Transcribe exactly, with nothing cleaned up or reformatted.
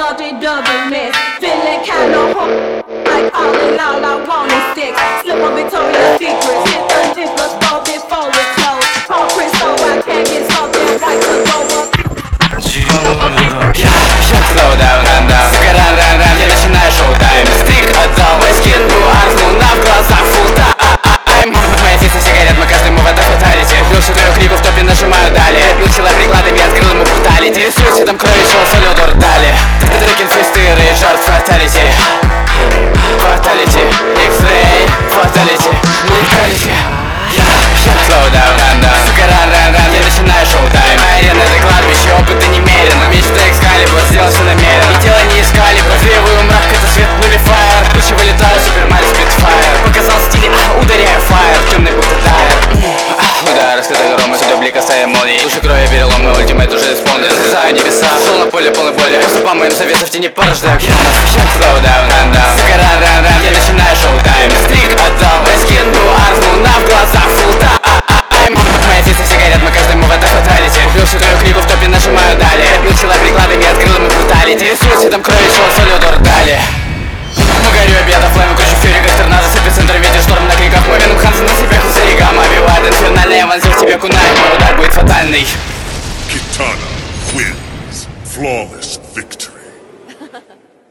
dodgy double miss. Feeling kinda hot, like calling all I want is six. Slip on Victoria's Secret, hit the difference ball before it's closed. Call Chris so I can't get something right to go up. Slow down, run down, сука, ран, ран, ран, я начинаю шоу-тайм. Стрик отдал, мой скин был арфнул, на в глазах full time. Мои фисы все горят, мы каждый мув это фаталити. Плюс четырех кликов в топе нажимаю далее. Бил чела прикладами, открыл ему бруталити. Рисуйте там крови, шел, солидор дали. Трекин фисты, рейдж, арт, фаталити. Фаталити, X-ray, фаталити, леталити. Slow down, run down, сука, ран, ран, ран, я начинаю шоу-тайм. Арена это кладбище, опыта немерено. Мечта Экскалибур, сделал все намеренно. И дело не искали, профеевую мрак, это свет нулифайр. Лучше вылетаю, Супер Марио Спитфайр. Показал стиль, а, ударяю фаер, темный будто тайр. Удар, раскрытый гром, и сюда блика ставим молнии. Души крови перелом, мой ультимейт уже исполнен. Разрезаю небеса, шел на поле полной боли. Просто по моим советам в тени порождаю. Slow down, run down, сука, ран, ран, ран, я начинаю шоу-тайм. Стрик отдал, мой скин был арфнул, на в глазах full time. Мои фисы все горят, мы каждый мув это фаталити. Убил четырех кликов в топе, нажимаю далее. Бил чела прикладами, открыл ему бруталити. Рисуйте там крови, шел, солидор дали. Мы горю обеда, флейм, кручу фьюри, как торнадо. С эпицентра ветер, шторм на кликах. Мой веном Хансен на себе, хусаригама. Бивает инфернально, я вонзил в тебе кунай. Мой удар будет фатальный. Kitana wins. Flawless victory.